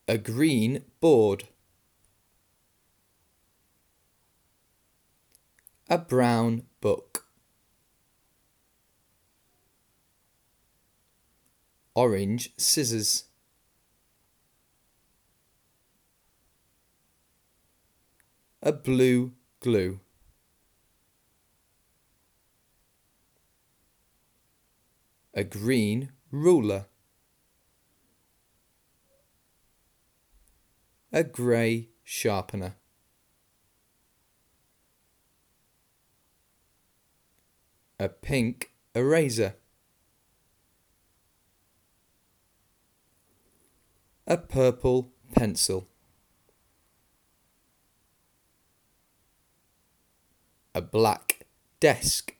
A green board. A brown book. Orange scissors. A blue glue. A green ruler. A grey sharpener. A pink eraser. A purple pencil. A black desk.